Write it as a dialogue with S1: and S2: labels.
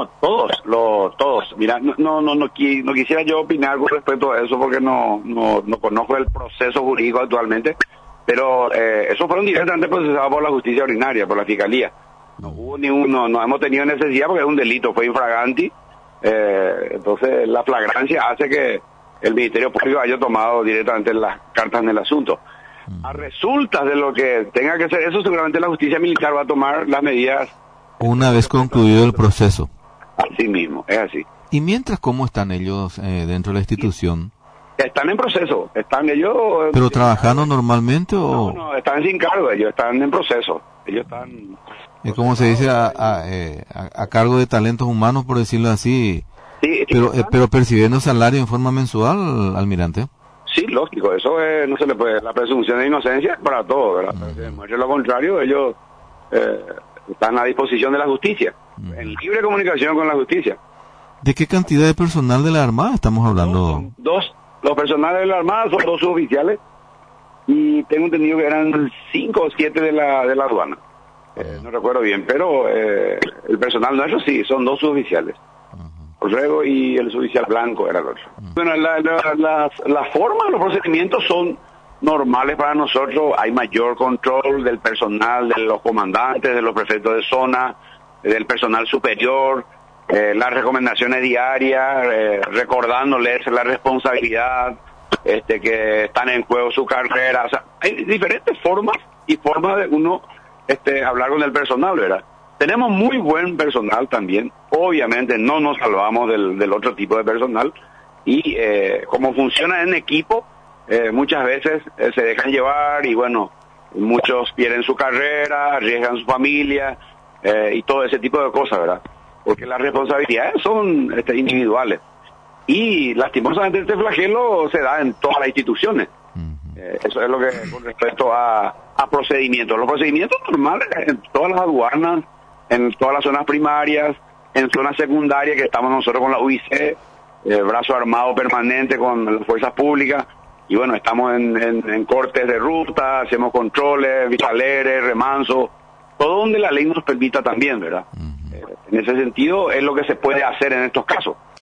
S1: Todos. Mira, no quisiera yo opinar con respecto a eso porque no conozco el proceso jurídico actualmente, pero esos fueron directamente procesados por la justicia ordinaria, por la fiscalía. No hubo no hemos tenido necesidad porque es un delito, fue infraganti. Entonces la flagrancia hace que el Ministerio Público haya tomado directamente las cartas en el asunto. A resultas de lo que tenga que ser eso, seguramente la justicia militar va a tomar las medidas
S2: una vez concluido el proceso.
S1: Así mismo, es así.
S2: Y mientras, ¿cómo están ellos dentro de la institución?
S1: Están en proceso, están ellos...
S2: ¿Pero trabajando normalmente o...?
S1: No, están sin cargo, ellos están en proceso. Ellos están...
S2: como se dice, a cargo de talentos humanos, por decirlo así.
S1: Sí,
S2: pero percibiendo salario en forma mensual, almirante.
S1: Sí, lógico, eso no se le puede... La presunción de inocencia para todo, ¿verdad? Si demuestre lo contrario, ellos están a disposición de la justicia, en libre comunicación con la justicia.
S2: ¿De qué cantidad de personal de la Armada estamos hablando?
S1: Dos. Los personales de la Armada son 2 suboficiales y tengo entendido que eran 5 o 7 de la aduana. No recuerdo bien, pero el personal nuestro sí, son 2 suboficiales. Orrego y el suboficial Blanco era el otro. Bueno, la forma, los procedimientos son normales para nosotros. Hay mayor control del personal, de los comandantes, de los prefectos de zona, del personal superior, las recomendaciones diarias, recordándoles la responsabilidad, que están en juego su carrera. O sea, hay diferentes formas de uno hablar con el personal, ¿verdad? Tenemos muy buen personal también. Obviamente no nos salvamos del otro tipo de personal. Y como funciona en equipo, muchas veces se dejan llevar y bueno, muchos pierden su carrera, arriesgan su familia y todo ese tipo de cosas, ¿verdad? Porque las responsabilidades son individuales. Y lastimosamente este flagelo se da en todas las instituciones. Eso es lo que con respecto a procedimientos. Los procedimientos normales en todas las aduanas, en todas las zonas primarias, en zonas secundarias que estamos nosotros con la UIC, brazo armado permanente con las fuerzas públicas. Y bueno, estamos en cortes de ruta, hacemos controles, vitaleres, remanso, todo donde la ley nos permita también, ¿verdad? En ese sentido es lo que se puede hacer en estos casos.